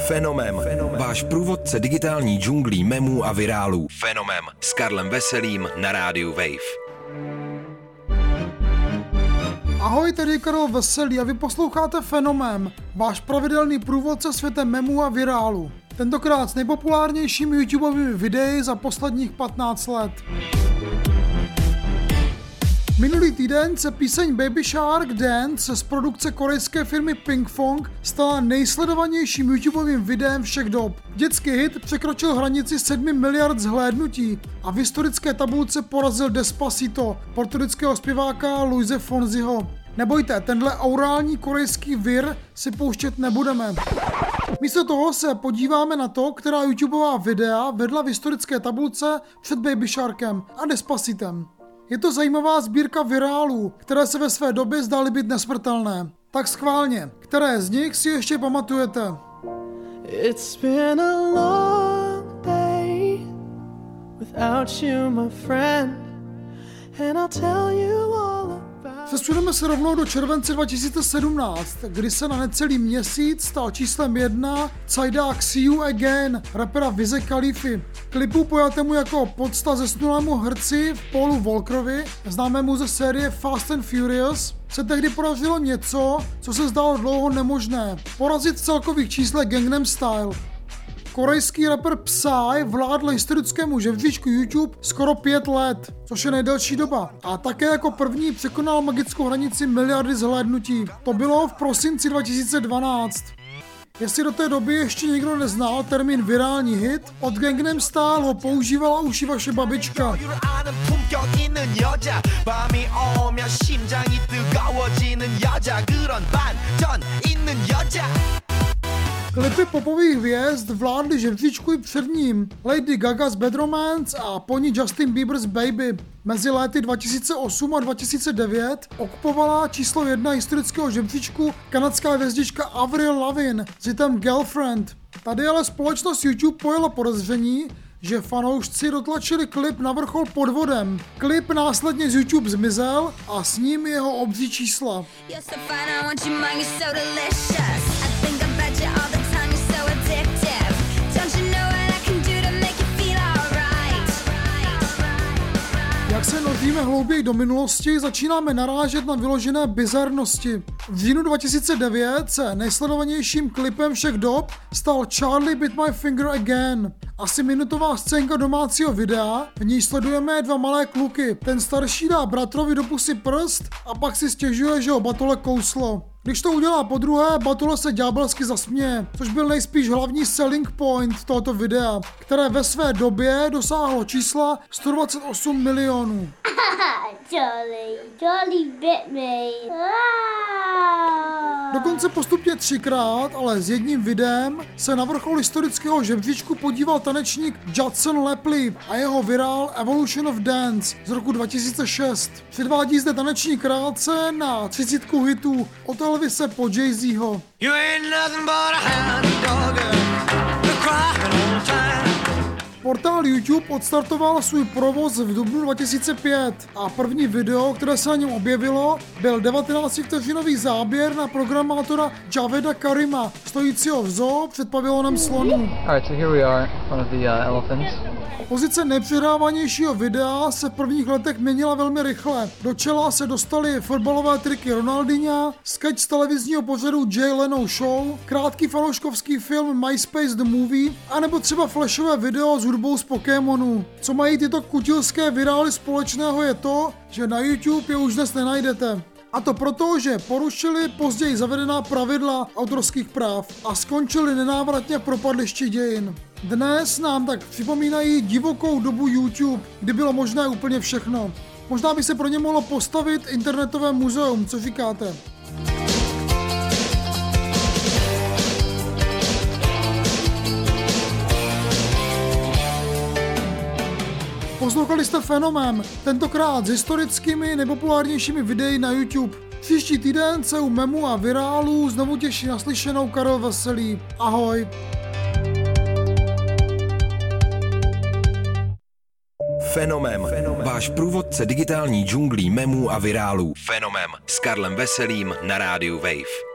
Fenomem. Váš průvodce digitální džunglí memů a virálů. Fenomem s Karlem Veselým na rádiu Wave. Ahoj, tady je Karel Veselý a vy posloucháte Fenomem, váš pravidelný průvodce světem memů a virálů. Tentokrát s nejpopulárnějšími YouTubeovými videi za posledních 15 let. Minulý týden se píseň Baby Shark Dance z produkce korejské firmy Pinkfong stala nejsledovanějším YouTubeovým videem všech dob. Dětský hit překročil hranici 7 miliard zhlédnutí a v historické tabulce porazil Despacito portorického zpěváka Luise Fonsiho. Nebojte, tenhle aurální korejský vir si pouštět nebudeme. Místo toho se podíváme na to, která YouTubeová videa vedla v historické tabulce před Baby Sharkem a Despacitem. Je to zajímavá sbírka virálů, které se ve své době zdály být nesmrtelné. Tak schválně, které z nich si ještě pamatujete? It's been a long day without you, my friend, and I'll tell you all about. Přesuneme se rovnou do července 2017, kdy se na necelý měsíc stal číslem 1 Cajdák See You Again, rapera Wize Khalify. Klipu pojatému jako podsta zesnulému herci Paulu Walkerovi, známému ze série Fast and Furious, se tehdy podařilo něco, co se zdálo dlouho nemožné. Porazit v celkových číslech Gangnam Style. Korejský rapper Psy vládl historickému žebříčku YouTube skoro 5 let, což je nejdelší doba. A také jako první překonal magickou hranici miliardy zhlédnutí. To bylo v prosinci 2012. Jestli do té doby ještě někdo neznal termín virální hit, od Gangnam Style ho používala už i vaše babička. Klipy popových hvězd vládly žebříčku i před ním. Lady Gaga z Bad Romance a po ní Justin Bieber's Baby. Mezi léty 2008 a 2009 okupovala číslo 1 historického žebříčku kanadská hvězdička Avril Lavigne s hitem Girlfriend. Tady ale společnost YouTube pojela podezření, že fanoušci dotlačili klip na vrchol podvodem. Klip následně z YouTube zmizel a s ním jeho obří čísla. Jak se noříme hlouběji do minulosti, začínáme narážet na vyložené bizarnosti. V říjnu 2009 se nejsledovanějším klipem všech dob stal Charlie Bit My Finger Again. Asi minutová scénka domácího videa, v ní sledujeme 2 malé kluky. Ten starší dá bratrovi do pusy prst a pak si stěžuje, že ho batole kouslo. Když to udělá podruhé, batole se ďábelsky zasměje, což byl nejspíš hlavní selling point tohoto videa, které ve své době dosáhlo čísla 128 milionů. Charlie bit me. Dokonce postupně 3krát, ale s jedním videem se na vrchol historického žebříčku podíval tanečník Judson Lepley a jeho virál Evolution of Dance z roku 2006. Předvádí zde taneční krátce na 30 hitů od Elvise po Jay-Zho. Portál YouTube odstartoval svůj provoz v dubnu 2005 a první video, které se na něm objevilo, byl 19vteřinový záběr na programátora Javeda Karima, stojícího v zoo před pavilonem slonů. Alright, so here we are in front of the elephants. Pozice nejpřehrávanějšího videa se v prvních letech měnila velmi rychle. Do čela se dostaly fotbalové triky Ronaldinha, sketch z televizního pořadu Jay Leno Show, krátký fanouškovský film MySpace The Movie, anebo třeba flashové video s hudbou z Pokémonů. Co mají tyto kutilské virály společného je to, že na YouTube je už dnes nenajdete. A to proto, že porušili později zavedená pravidla autorských práv a skončili nenávratně v propadlišti dějin. Dnes nám tak připomínají divokou dobu YouTube, kdy bylo možné úplně všechno. Možná by se pro ně mohlo postavit internetové muzeum, co říkáte? Poslouchali jste Fenomem, tentokrát s historickými nejpopulárnějšími videi na YouTube. Příští týden se u memů a virálů znovu těší naslyšenou Karel Veselý. Ahoj! Fenomem. Váš průvodce digitální džunglí memů a virálů. Fenomem s Karlem Veselým na rádiu Wave.